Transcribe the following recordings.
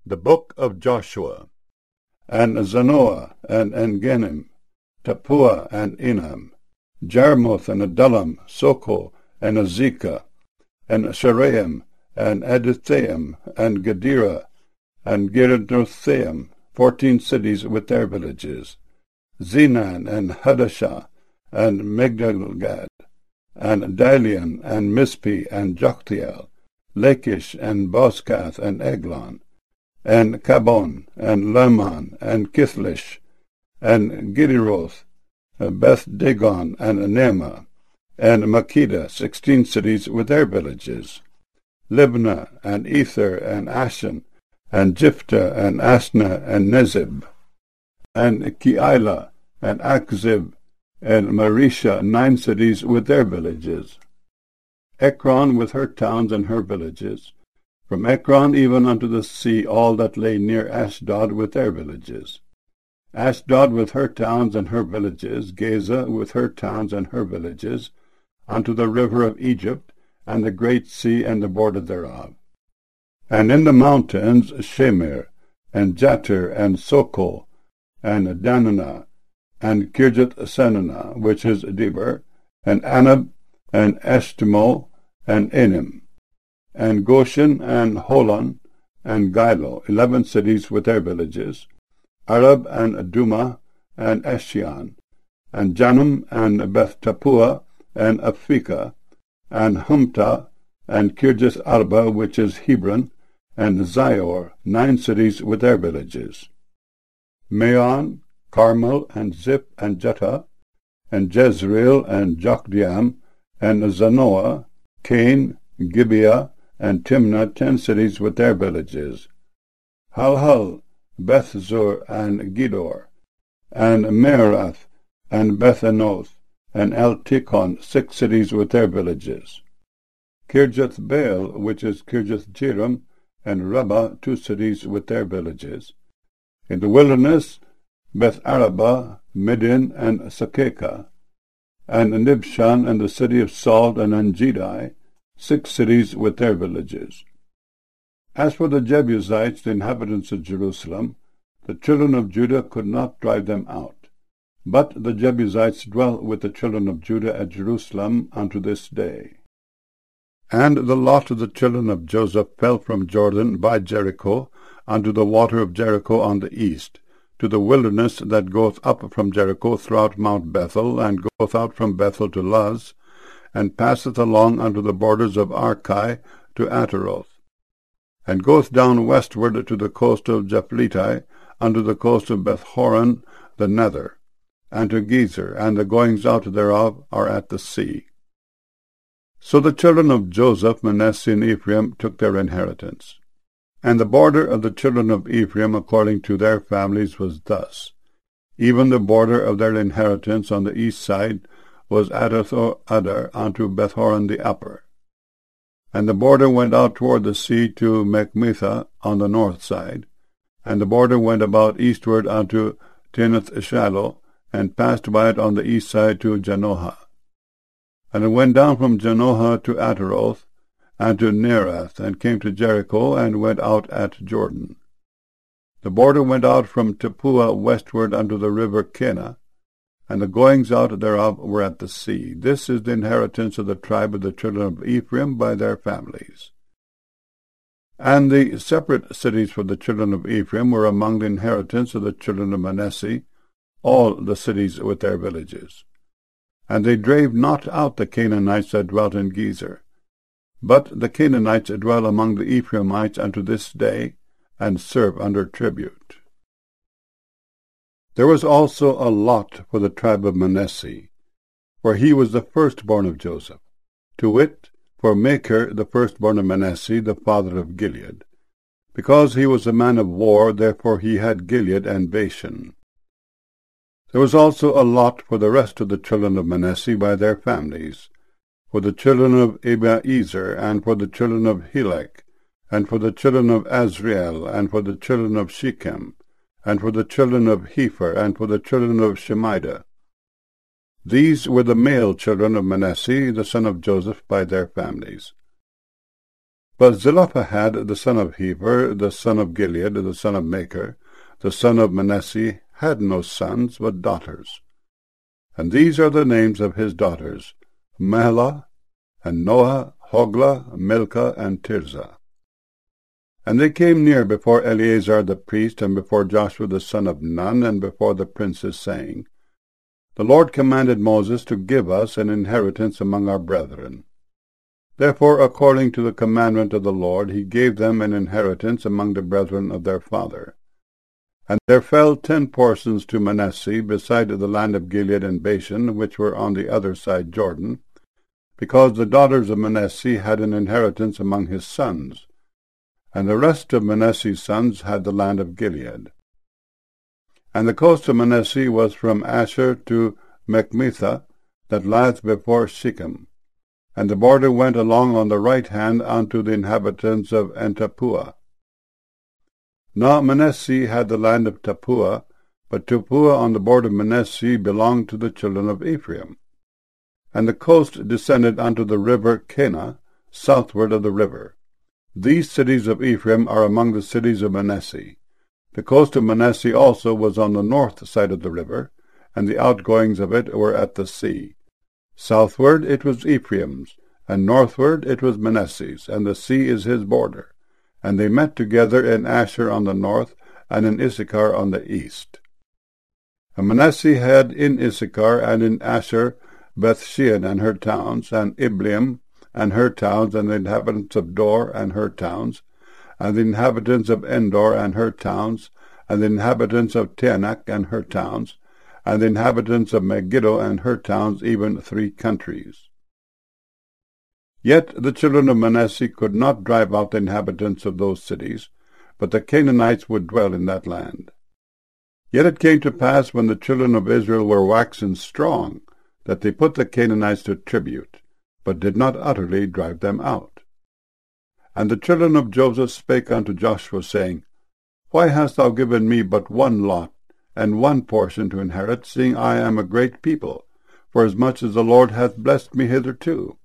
The Book of Joshua. And Zanoah, and Engannim, Tappuah, and Enam, Jarmuth, and Adullam, Soko, and Azekah, and Sharaim, and Adithaim, and Gedera, and Girdothaim, 14 cities with their villages, Zenan, and Hadashah, and Migdalgad, and Dalian, and Mizpeh, and Joktheel, Lachish, and Bozkath, and Eglon, and Kabon, and Laman, and Kithlish, and Gederoth, Beth Dagon, and Nema, and Makkedah, 16 cities with their villages, Libnah, and Ether, and Ashan, and Jiphthah, and Asnah, and Nezib, and Keilah, and Achzib, and Marisha, 9 cities with their villages, Ekron with her towns and her villages, from Ekron even unto the sea, all that lay near Ashdod with their villages, Ashdod with her towns and her villages, Gaza with her towns and her villages, unto the river of Egypt, and the great sea and the border thereof. And in the mountains Shamir, and Jatir, and Soko, and Dananah, and Kirjath-Senanah, which is Debir, and Anab, and Eshtemoh, and Enim, and Goshen, and Holon, and Gilo, 11 cities with their villages, Arab, and Adumah, and Eshion, and Janum, and Beth-Tappuah, and Aphekah, and Humtah, and Kirjath-Arba, which is Hebron, and Zior, 9 cities with their villages, Maon, Carmel, and Ziph, and Juttah, and Jezreel, and Jokdeam, and Zanoah, Cain, Gibeah, and Timnah, 10 cities with their villages, Halhal, Bethzur, and Gedor, and Meerath, and Bethanoth, and Eltikon, 6 cities with their villages, Kirjath-Baal, which is Kirjath-Jearim, and Rabbah, 2 cities with their villages. In the wilderness, Beth-Arabah, Middin, and Sakekah, and Nibshan, and the city of Salt, and Engedi, 6 cities with their villages. As for the Jebusites, the inhabitants of Jerusalem, the children of Judah could not drive them out. But the Jebusites dwell with the children of Judah at Jerusalem unto this day. And the lot of the children of Joseph fell from Jordan by Jericho unto the water of Jericho on the east, to the wilderness that goeth up from Jericho throughout Mount Bethel, and goeth out from Bethel to Luz, and passeth along unto the borders of Archi to Ataroth, and goeth down westward to the coast of Japhleti, unto the coast of Beth-horon the nether, and to Gezer, and the goings out thereof are at the sea. So the children of Joseph, Manasseh, and Ephraim took their inheritance. And the border of the children of Ephraim according to their families was thus. Even the border of their inheritance on the east side was Adath-adar unto Beth-horon the upper. And the border went out toward the sea to Machmethah on the north side, and the border went about eastward unto Tinath-shalloh, and passed by it on the east side to Janohah. And it went down from Janohah to Ataroth, and to Nearath, and came to Jericho, and went out at Jordan. The border went out from Tappuah westward unto the river Kenah, and the goings out thereof were at the sea. This is the inheritance of the tribe of the children of Ephraim by their families. And the separate cities for the children of Ephraim were among the inheritance of the children of Manasseh, all the cities with their villages. And they drave not out the Canaanites that dwelt in Gezer. But the Canaanites dwell among the Ephraimites unto this day, and serve under tribute. There was also a lot for the tribe of Manasseh, for he was the firstborn of Joseph, to wit, for Machir the firstborn of Manasseh, the father of Gilead. Because he was a man of war, therefore he had Gilead and Bashan. There was also a lot for the rest of the children of Manasseh by their families, for the children of Abiezer, and for the children of Helek, and for the children of Azriel, and for the children of Shechem, and for the children of Hepher, and for the children of Shemida. These were the male children of Manasseh, the son of Joseph, by their families. But Zelophehad the son of Heber, the son of Gilead, the son of Machir, the son of Manasseh, had no sons, but daughters. And these are the names of his daughters, Mahlah, and Noah, Hoglah, Milcah, and Tirzah. And they came near before Eleazar the priest, and before Joshua the son of Nun, and before the princes, saying, The Lord commanded Moses to give us an inheritance among our brethren. Therefore, according to the commandment of the Lord, he gave them an inheritance among the brethren of their father. And there fell 10 portions to Manasseh, beside the land of Gilead and Bashan, which were on the other side Jordan, because the daughters of Manasseh had an inheritance among his sons. And the rest of Manasseh's sons had the land of Gilead. And the coast of Manasseh was from Asher to Machmethah, that lieth before Shechem. And the border went along on the right hand unto the inhabitants of En-tappuah. Now Manasseh had the land of Tappuah, but Tappuah on the border of Manasseh belonged to the children of Ephraim. And the coast descended unto the river Kanah, southward of the river. These cities of Ephraim are among the cities of Manasseh. The coast of Manasseh also was on the north side of the river, and the outgoings of it were at the sea. Southward it was Ephraim's, and northward it was Manasseh's, and the sea is his border. And they met together in Asher on the north, and in Issachar on the east. And Manasseh had in Issachar and in Asher Bethshean and her towns, and Ibleam and her towns, and the inhabitants of Dor and her towns, and the inhabitants of Endor and her towns, and the inhabitants of Taanach and her towns, and the inhabitants of Megiddo and her towns, even 3 countries. Yet the children of Manasseh could not drive out the inhabitants of those cities, but the Canaanites would dwell in that land. Yet it came to pass, when the children of Israel were waxen strong, that they put the Canaanites to tribute, but did not utterly drive them out. And the children of Joseph spake unto Joshua, saying, Why hast thou given me but 1 lot, and 1 portion to inherit, seeing I am a great people, forasmuch as the Lord hath blessed me hitherto?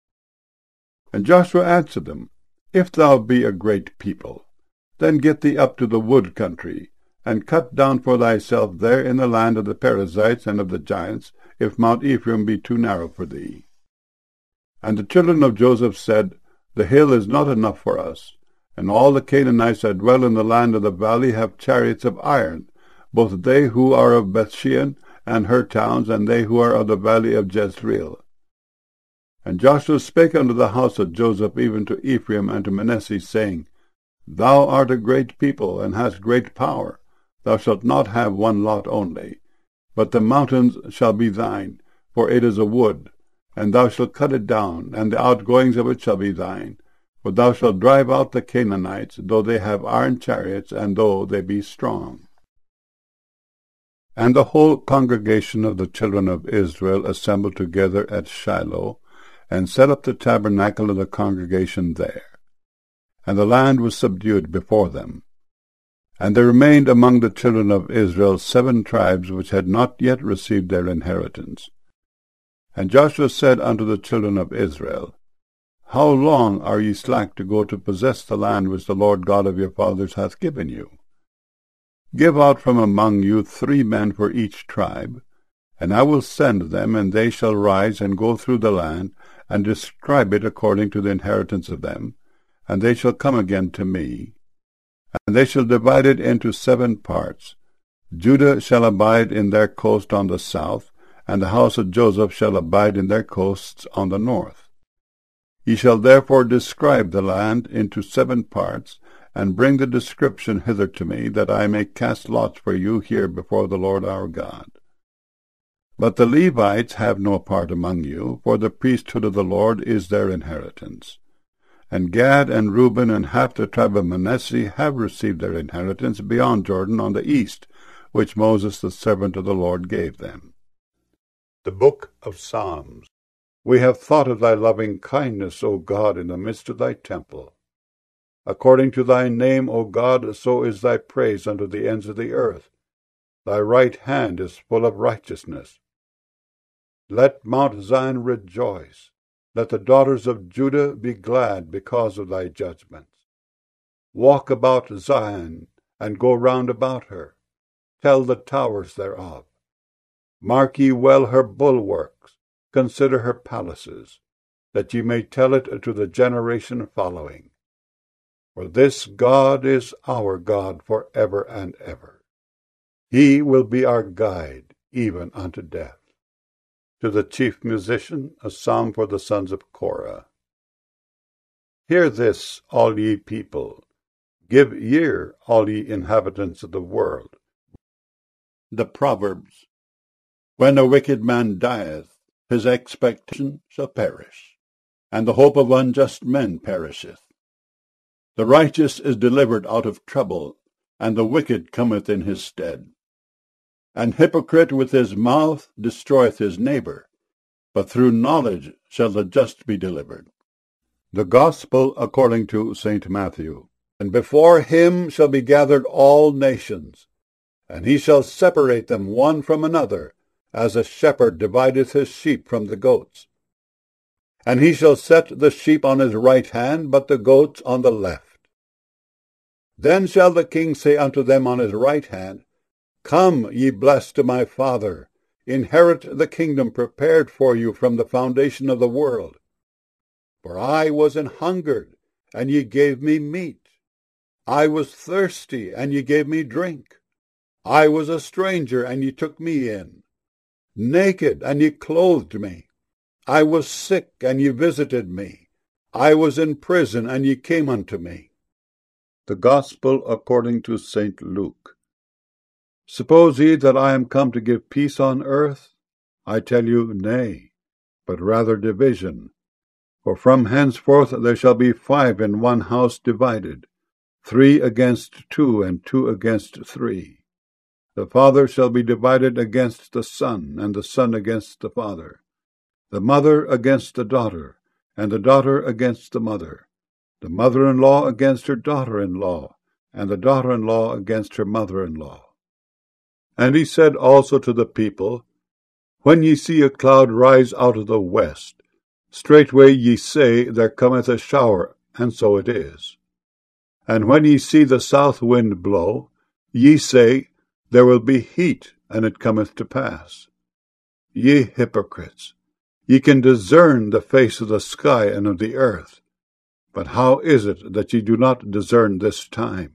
And Joshua answered them, If thou be a great people, then get thee up to the wood country, and cut down for thyself there in the land of the Perizzites and of the giants, if Mount Ephraim be too narrow for thee. And the children of Joseph said, The hill is not enough for us, and all the Canaanites that dwell in the land of the valley have chariots of iron, both they who are of Bethshean and her towns, and they who are of the valley of Jezreel. And Joshua spake unto the house of Joseph, even to Ephraim and to Manasseh, saying, Thou art a great people, and hast great power. Thou shalt not have 1 lot only, but the mountains shall be thine, for it is a wood, and thou shalt cut it down, and the outgoings of it shall be thine. For thou shalt drive out the Canaanites, though they have iron chariots, and though they be strong. And the whole congregation of the children of Israel assembled together at Shiloh, and set up the tabernacle of the congregation there. And the land was subdued before them. And there remained among the children of Israel 7 tribes which had not yet received their inheritance. And Joshua said unto the children of Israel, How long are ye slack to go to possess the land which the Lord God of your fathers hath given you? Give out from among you 3 men for each tribe, and I will send them, and they shall rise and go through the land, and describe it according to the inheritance of them, and they shall come again to me. And they shall divide it into 7 parts. Judah shall abide in their coast on the south, and the house of Joseph shall abide in their coasts on the north. Ye shall therefore describe the land into 7 parts, and bring the description hither to me, that I may cast lots for you here before the Lord our God. But the Levites have no part among you, for the priesthood of the Lord is their inheritance. And Gad and Reuben and half the tribe of Manasseh have received their inheritance beyond Jordan on the east, which Moses the servant of the Lord gave them. The Book of Psalms. We have thought of thy loving kindness, O God, in the midst of thy temple. According to thy name, O God, so is thy praise unto the ends of the earth. Thy right hand is full of righteousness. Let Mount Zion rejoice, Let the daughters of Judah be glad because of thy judgments. Walk about Zion, and go round about her. Tell the towers thereof. Mark ye well her bulwarks, consider her palaces, that ye may tell it to the generation following. For this God is our God for ever and ever. He will be our guide, even unto death. To the chief musician, a psalm for the sons of Korah. Hear this, all ye people. Give ear, all ye inhabitants of the world. The Proverbs. When a wicked man dieth, his expectation shall perish, and the hope of unjust men perisheth. The righteous is delivered out of trouble, and the wicked cometh in his stead. An hypocrite with his mouth destroyeth his neighbor, but through knowledge shall the just be delivered. The Gospel according to St. Matthew. And before him shall be gathered all nations, and he shall separate them one from another, as a shepherd divideth his sheep from the goats. And he shall set the sheep on his right hand, but the goats on the left. Then shall the king say unto them on his right hand, Come, ye blessed of my Father, inherit the kingdom prepared for you from the foundation of the world. For I was an hungered, and ye gave me meat. I was thirsty, and ye gave me drink. I was a stranger, and ye took me in. Naked, and ye clothed me. I was sick, and ye visited me. I was in prison, and ye came unto me. The Gospel according to St. Luke. Suppose ye that I am come to give peace on earth? I tell you, nay, but rather division. For from henceforth there shall be 5 in one house divided, 3 against 2, and 2 against 3. The father shall be divided against the son, and the son against the father, the mother against the daughter, and the daughter against the mother-in-law against her daughter-in-law, and the daughter-in-law against her mother-in-law. And he said also to the people, When ye see a cloud rise out of the west, straightway ye say, There cometh a shower, and so it is. And when ye see the south wind blow, ye say, There will be heat, and it cometh to pass. Ye hypocrites, ye can discern the face of the sky and of the earth, but how is it that ye do not discern this time?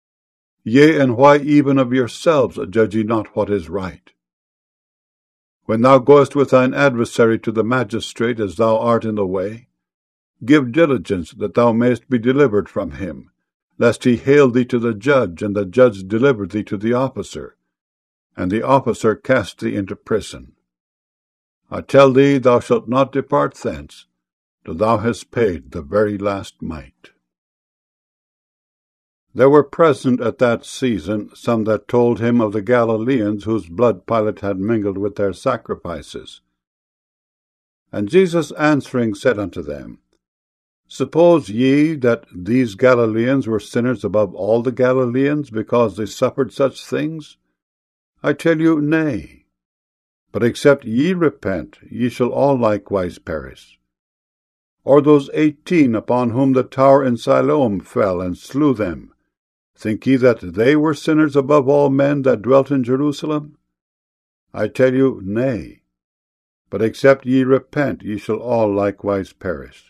Yea, and why even of yourselves judge ye not what is right? When thou goest with thine adversary to the magistrate, as thou art in the way, give diligence that thou mayest be delivered from him, lest he hale thee to the judge, and the judge deliver thee to the officer, and the officer cast thee into prison. I tell thee, thou shalt not depart thence, till thou hast paid the very last mite. There were present at that season some that told him of the Galileans whose blood Pilate had mingled with their sacrifices. And Jesus answering said unto them, Suppose ye that these Galileans were sinners above all the Galileans, because they suffered such things? I tell you, nay. But except ye repent, ye shall all likewise perish. Or those 18 upon whom the tower in Siloam fell and slew them, think ye that they were sinners above all men that dwelt in Jerusalem? I tell you, nay. But except ye repent, ye shall all likewise perish.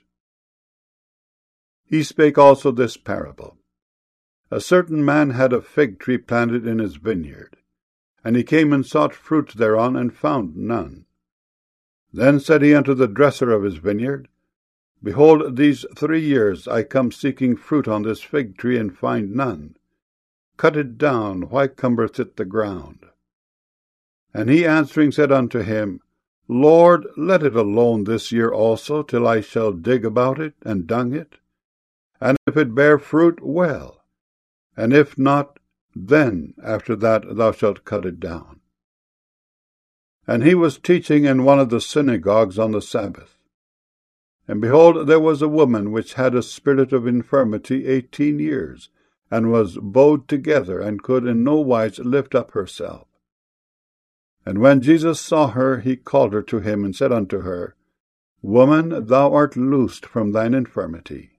He spake also this parable. A certain man had a fig tree planted in his vineyard, and he came and sought fruit thereon, and found none. Then said he unto the dresser of his vineyard, Behold, these 3 years I come seeking fruit on this fig tree, and find none. Cut it down, why cumbereth it the ground? And he answering said unto him, Lord, let it alone this year also, till I shall dig about it, and dung it. And if it bear fruit, well, and if not, then after that thou shalt cut it down. And he was teaching in one of the synagogues on the Sabbath. And behold, there was a woman which had a spirit of infirmity 18 years, and was bowed together, and could in no wise lift up herself. And when Jesus saw her, he called her to him, and said unto her, Woman, thou art loosed from thine infirmity.